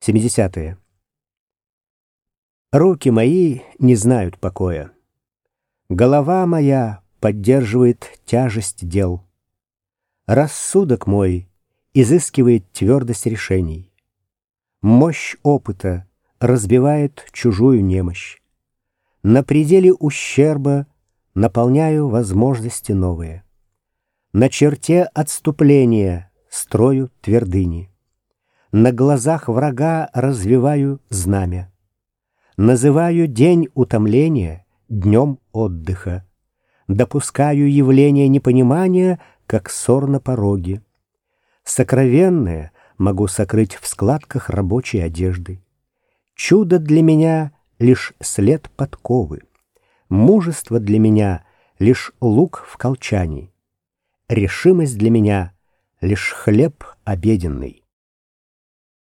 70-е. Руки мои не знают покоя. Голова моя поддерживает тяжесть дел. Рассудок мой изыскивает твердость решений. Мощь опыта разбивает чужую немощь. На пределе ущерба наполняю возможности новые. На черте отступления строю твердыни. На глазах врага развиваю знамя. Называю день утомления днем отдыха. Допускаю явление непонимания, как ссор на пороге. Сокровенное могу сокрыть в складках рабочей одежды. Чудо для меня — лишь след подковы. Мужество для меня — лишь лук в колчане. Решимость для меня — лишь хлеб обеденный.